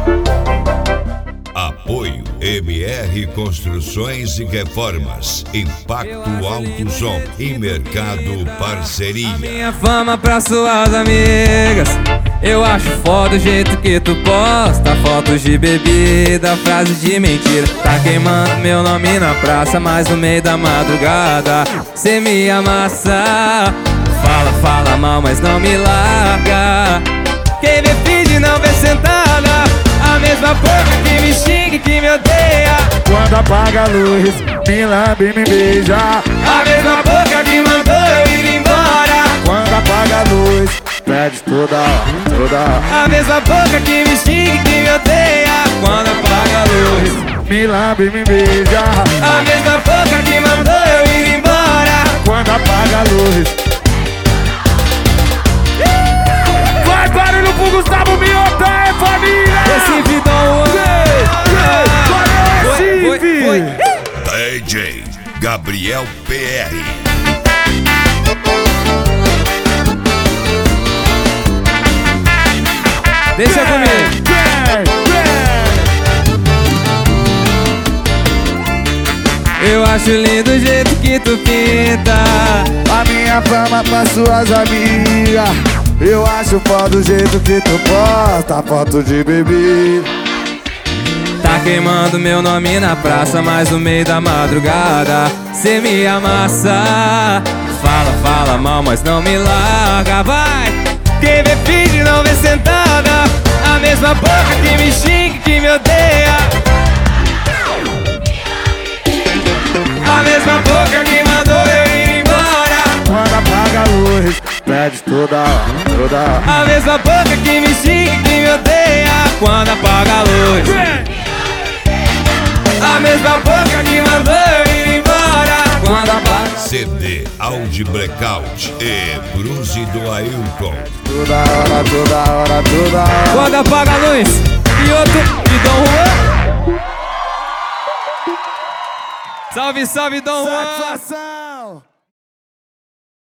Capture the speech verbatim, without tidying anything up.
Apoio M R Construções e Reformas, Impacto Alto Som e Mercado Parceria. Minha fama pra suas amigas, eu acho foda o jeito que tu posta fotos de bebida, frases de mentira. Tá queimando meu nome na praça, mas no meio da madrugada cê me amassa. Fala, fala mal, mas não me larga. Quem vê finge não vê sentada. A mesma boca que me xinga e que me odeia. Quando apaga a luz, me lambe e me beija. A mesma boca que mandou eu ir embora. Quando apaga a luz, pede toda hora, toda hora. A mesma boca que me xinga e que me odeia. Quando apaga a luz, me lambe e me beija. a mesma boca que mandou eu ir embora. Quando apaga a luz. Vai barulho pro Gustavo Miotta, é família! Recife Dom Foi, foi, foi. D J Gabriel P R. Deixa comigo. Eu acho lindo o jeito que tu pinta A minha fama pra suas amigas. Eu acho foda o jeito que tu posta foto de bebida. Tá queimando meu nome na praça, mas no meio da madrugada cê me amassa. Fala, fala mal, mas não me larga. Vai! Quem vê finge não vê sentada. A mesma boca que me xinga e que me odeia. A mesma boca que mandou eu ir embora. Quando apaga a luz, pede toda hora, toda hora. A mesma boca que me xinga e que me odeia. Quando apaga a luz. A mesma boca que mandou eu ir embora. Quando apaga. C D Audi Blackout e Bruce do Ailton. Toda hora, toda hora, toda hora. Quando apaga a luz. E outro de Dom Juan. Salve, salve, Dom Juan. Satisfação!